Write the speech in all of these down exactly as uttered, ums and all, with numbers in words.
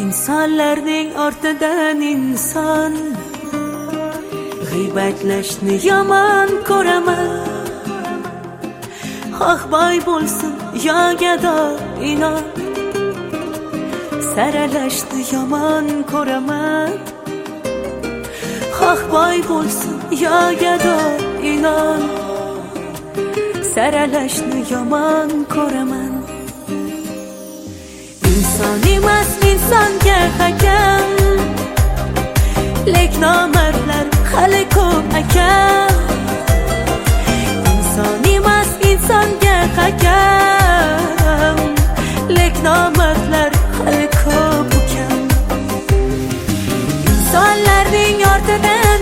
İnsanlarning ortidan inson g'iybatlashni yomon ko'raman. Xoh boy bo'lsin yo gado inon, saralashni yomon ko'raman. Xoh boy bo'lsin yo gado inon, saralashni yomon ko'raman. İnson emas insonga hakam, lek nomardlar hali ko'p akam. İnson emas insonga hakam, lek nomardlar hali ko'p akam. İnsonlarning ortidan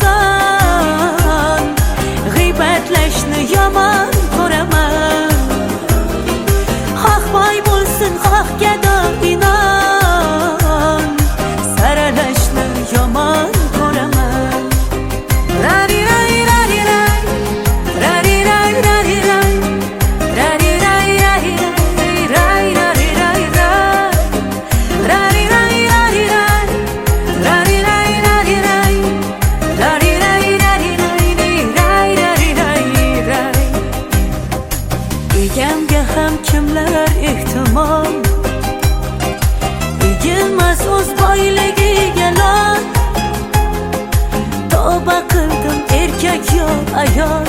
inson g'iybatlashni yomon ko'raman. Xoh boy bo'lsin xoh gado inon, saralashni yomon ko'raman. Rari ray rari ray, rari ray rari ray, rari ray rari ray, rari ray rari ray, rari ray rari ray, rari ray rari ray, rari ray rari ray, rari ray ray. Egamga ham kimlar ehtimol, egilmas o'z boyligiga lol. Tavba qildim erkak yo ayol,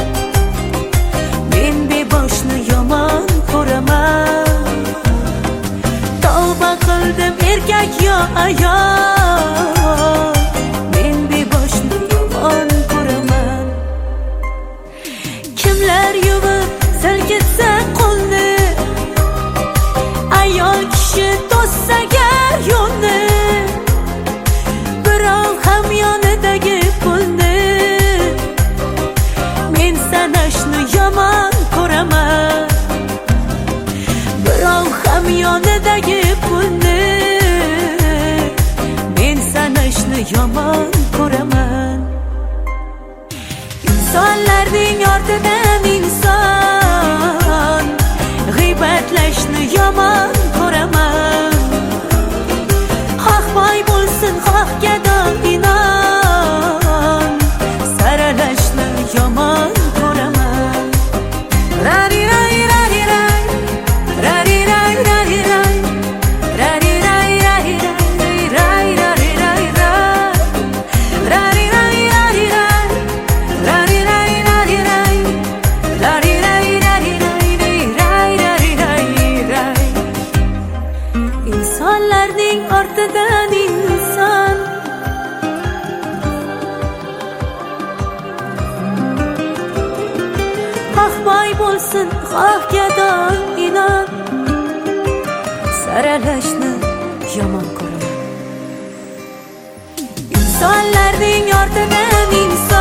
men beboshni yomon ko'raman. Tavba qildim erkak yo ayol, men beboshni yomon ko'raman. Kimlar yuvib silkitsa qo'lni, ayol kishi to'ssa gar yo'lni, birov ham yonidagi pulni men sanashni yomon ko'raman. Birov ham yonidagi pulni men sanashni yomon ko'raman. İnsonlarning ortidan inson g'iybatlashni yomon ko'raman. Xoh boy bo'lsin xoh gado inon, saralashni yomon ko'raman. Rari ray rari ray, rari ray rari ray, rari ray rari ray, ray rari ray ray, rari ray rari ray, rari ray rari ray, rari ray rari ray, ray rari ray ray. İnsonlarning ortidan inson xoh boy bo'lsin xoh gado inon, saralashni yomon ko'raman. İnsonlarning ortidan inson